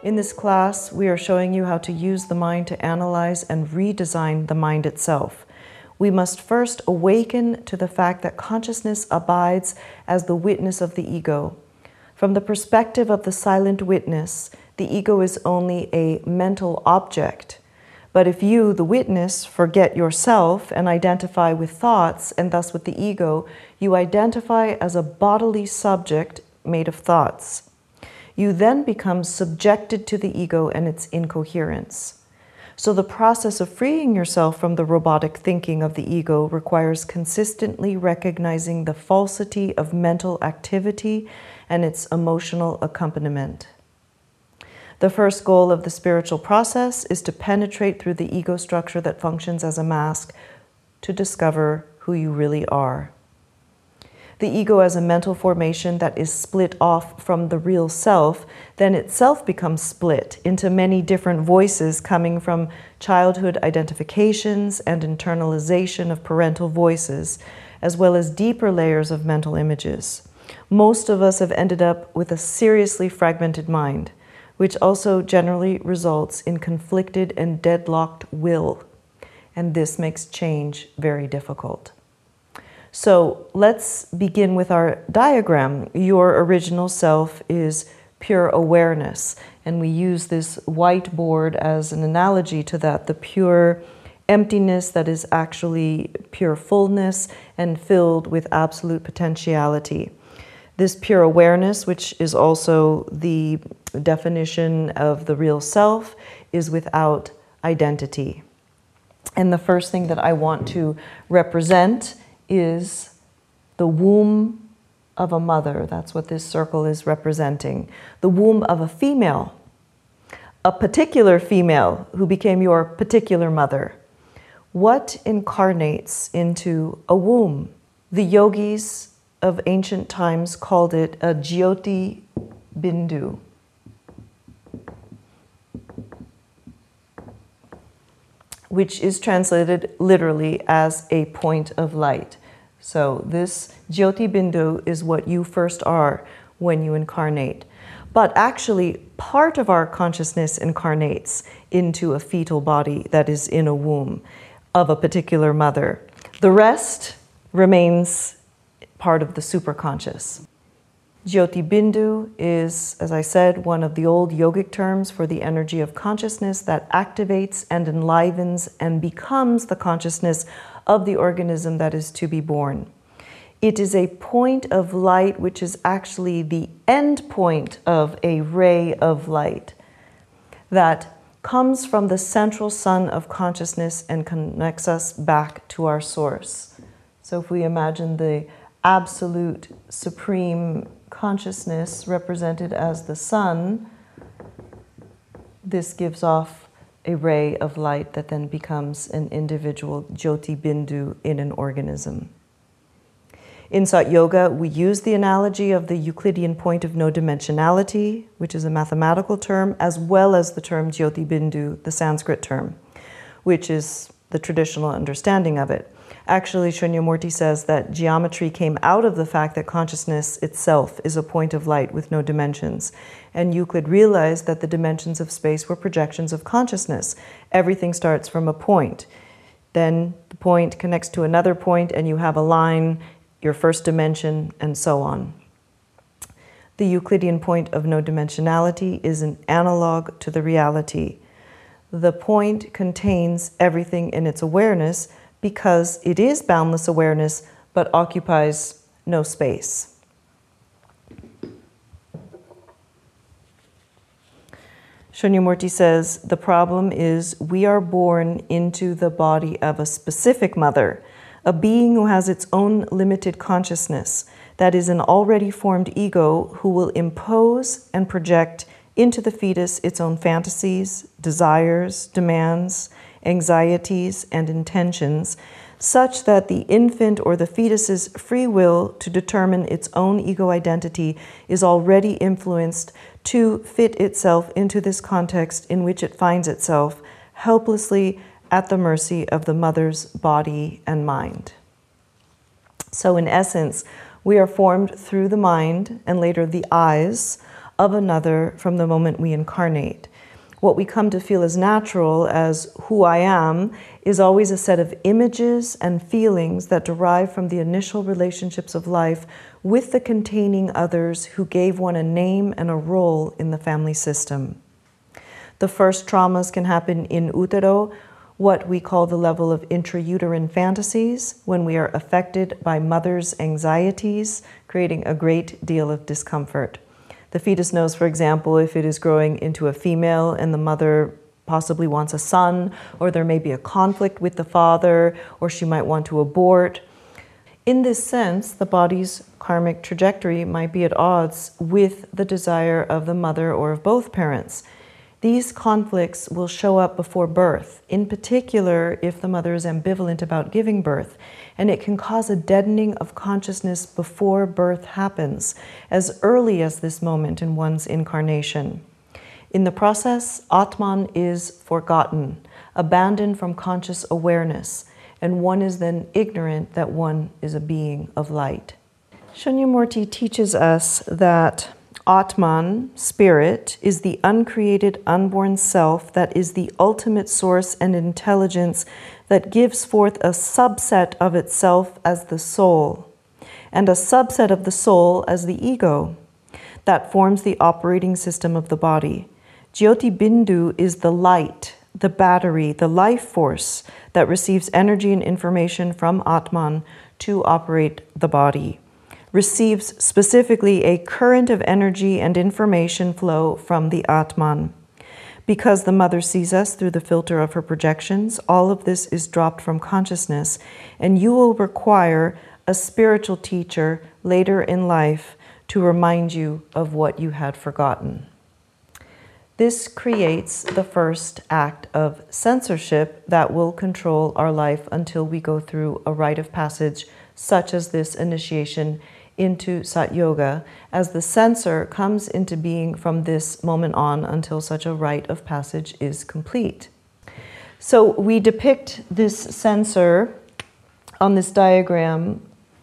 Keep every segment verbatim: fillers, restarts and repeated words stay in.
In this class, we are showing you how to use the mind to analyze and redesign the mind itself. We must first awaken to the fact that consciousness abides as the witness of the ego. From the perspective of the silent witness, the ego is only a mental object. But if you, the witness, forget yourself and identify with thoughts, and thus with the ego, you identify as a bodily subject made of thoughts. You then become subjected to the ego and its incoherence. So the process of freeing yourself from the robotic thinking of the ego requires consistently recognizing the falsity of mental activity and its emotional accompaniment. The first goal of the spiritual process is to penetrate through the ego structure that functions as a mask to discover who you really are. The ego as a mental formation that is split off from the real self, then itself becomes split into many different voices coming from childhood identifications and internalization of parental voices, as well as deeper layers of mental images. Most of us have ended up with a seriously fragmented mind, which also generally results in conflicted and deadlocked will, and this makes change very difficult. So let's begin with our diagram. Your original self is pure awareness, and we use this whiteboard as an analogy to that, the pure emptiness that is actually pure fullness and filled with absolute potentiality. This pure awareness, which is also the definition of the real self, is without identity. And the first thing that I want to represent is the womb of a mother. That's what this circle is representing. The womb of a female, a particular female who became your particular mother. What incarnates into a womb? The yogis of ancient times called it a Jyoti Bindu. Which is translated literally as a point of light. So this Jyoti Bindu is what you first are when you incarnate. But actually, part of our consciousness incarnates into a fetal body that is in a womb of a particular mother. The rest remains part of the superconscious. Jyoti Bindu is, as I said, one of the old yogic terms for the energy of consciousness that activates and enlivens and becomes the consciousness of the organism that is to be born. It is a point of light which is actually the end point of a ray of light that comes from the central sun of consciousness and connects us back to our source. So if we imagine the absolute supreme consciousness represented as the sun, this gives off a ray of light that then becomes an individual Jyoti Bindu in an organism. In Sat Yoga, we use the analogy of the Euclidean point of no dimensionality, which is a mathematical term, as well as the term Jyoti Bindu, the Sanskrit term, which is the traditional understanding of it. Actually, Shunyamurti says that geometry came out of the fact that consciousness itself is a point of light with no dimensions. And Euclid realized that the dimensions of space were projections of consciousness. Everything starts from a point. Then the point connects to another point, and you have a line, your first dimension, and so on. The Euclidean point of no dimensionality is an analog to the reality. The point contains everything in its awareness, because it is boundless awareness, but occupies no space. Shunyamurti says, the problem is we are born into the body of a specific mother, a being who has its own limited consciousness, that is an already formed ego who will impose and project into the fetus its own fantasies, desires, demands, anxieties, and intentions, such that the infant or the fetus's free will to determine its own ego identity is already influenced to fit itself into this context in which it finds itself, helplessly at the mercy of the mother's body and mind. So in essence, we are formed through the mind and later the eyes of another from the moment we incarnate. What we come to feel as natural, as who I am, is always a set of images and feelings that derive from the initial relationships of life with the containing others who gave one a name and a role in the family system. The first traumas can happen in utero, what we call the level of intrauterine fantasies, when we are affected by mother's anxieties, creating a great deal of discomfort. The fetus knows, for example, if it is growing into a female and the mother possibly wants a son, or there may be a conflict with the father, or she might want to abort. In this sense, the body's karmic trajectory might be at odds with the desire of the mother or of both parents. These conflicts will show up before birth, in particular if the mother is ambivalent about giving birth, and it can cause a deadening of consciousness before birth happens, as early as this moment in one's incarnation. In the process, Atman is forgotten, abandoned from conscious awareness, and one is then ignorant that one is a being of light. Shunyamurti teaches us that Atman, spirit, is the uncreated, unborn self that is the ultimate source and intelligence that gives forth a subset of itself as the soul, and a subset of the soul as the ego, that forms the operating system of the body. Jyoti Bindu is the light, the battery, the life force that receives energy and information from Atman to operate the body. Receives specifically a current of energy and information flow from the Atman. Because the mother sees us through the filter of her projections, all of this is dropped from consciousness, and you will require a spiritual teacher later in life to remind you of what you had forgotten. This creates the first act of censorship that will control our life until we go through a rite of passage such as this initiation into Sat Yoga, as the censor comes into being from this moment on until such a rite of passage is complete. So we depict this censor on this diagram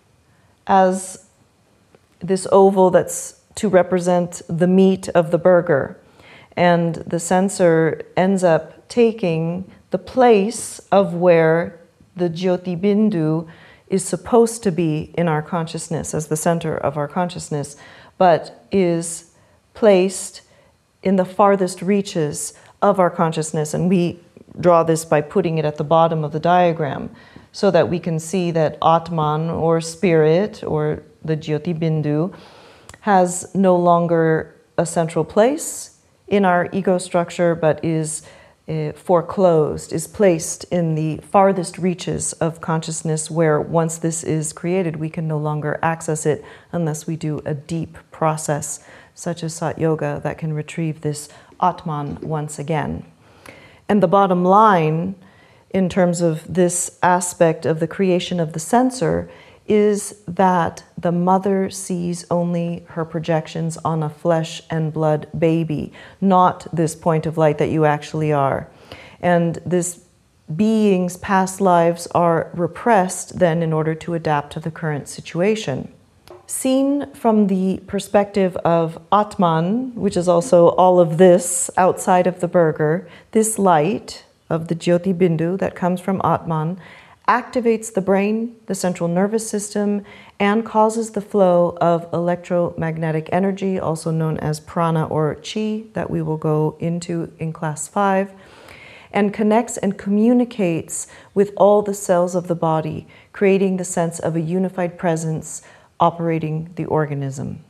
as this oval that's to represent the meat of the burger. And the censor ends up taking the place of where the Jyoti Bindu is supposed to be in our consciousness, as the center of our consciousness, but is placed in the farthest reaches of our consciousness. And we draw this by putting it at the bottom of the diagram so that we can see that Atman, or spirit, or the Jyoti Bindu, has no longer a central place in our ego structure, but is Uh, foreclosed, is placed in the farthest reaches of consciousness, where once this is created, we can no longer access it unless we do a deep process, such as Sat Yoga, that can retrieve this Atman once again. And the bottom line, in terms of this aspect of the creation of the censor, is that the mother sees only her projections on a flesh and blood baby, not this point of light that you actually are. And this being's past lives are repressed then in order to adapt to the current situation. Seen from the perspective of Atman, which is also all of this outside of the burger, this light of the Jyoti Bindu that comes from Atman activates the brain, the central nervous system, and causes the flow of electromagnetic energy, also known as prana or chi, that we will go into in class five, and connects and communicates with all the cells of the body, creating the sense of a unified presence operating the organism.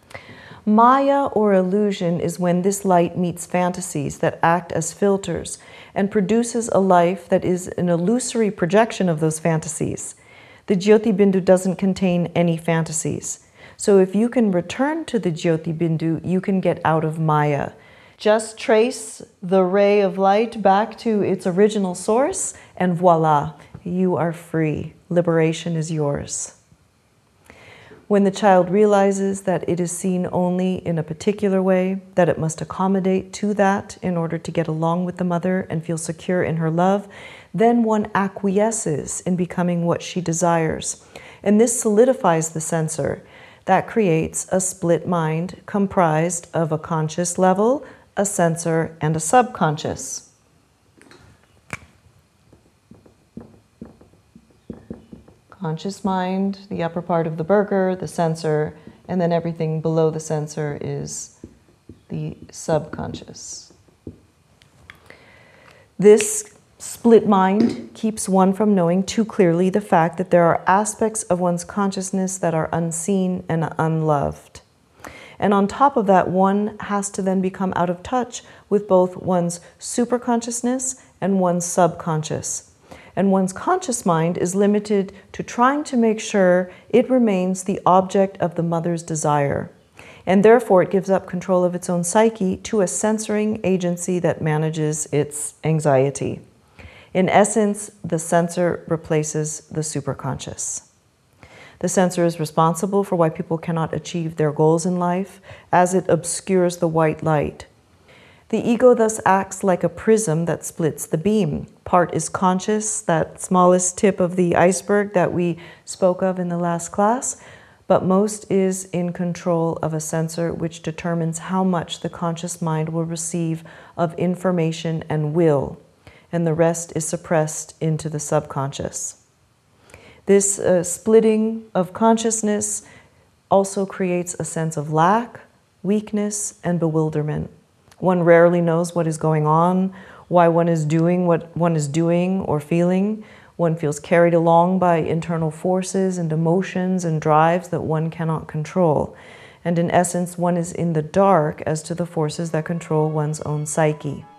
Maya, or illusion, is when this light meets fantasies that act as filters and produces a life that is an illusory projection of those fantasies. The Jyoti Bindu doesn't contain any fantasies. So if you can return to the Jyoti Bindu, you can get out of Maya. Just trace the ray of light back to its original source, and voila, you are free. Liberation is yours. When the child realizes that it is seen only in a particular way, that it must accommodate to that in order to get along with the mother and feel secure in her love, then one acquiesces in becoming what she desires. And this solidifies the censor. That creates a split mind comprised of a conscious level, a sensor, and a subconscious. Conscious mind, the upper part of the burger, the sensor, and then everything below the sensor is the subconscious. This split mind keeps one from knowing too clearly the fact that there are aspects of one's consciousness that are unseen and unloved. And on top of that, one has to then become out of touch with both one's superconsciousness and one's subconscious. And one's conscious mind is limited to trying to make sure it remains the object of the mother's desire. And therefore, it gives up control of its own psyche to a censoring agency that manages its anxiety. In essence, the sensor replaces the superconscious. The sensor is responsible for why people cannot achieve their goals in life, as it obscures the white light. The ego thus acts like a prism that splits the beam. Part is conscious, that smallest tip of the iceberg that we spoke of in the last class, but most is in control of a sensor which determines how much the conscious mind will receive of information and will, and the rest is suppressed into the subconscious. This uh, splitting of consciousness also creates a sense of lack, weakness, and bewilderment. One rarely knows what is going on, why one is doing what one is doing or feeling. One feels carried along by internal forces and emotions and drives that one cannot control. And in essence, one is in the dark as to the forces that control one's own psyche.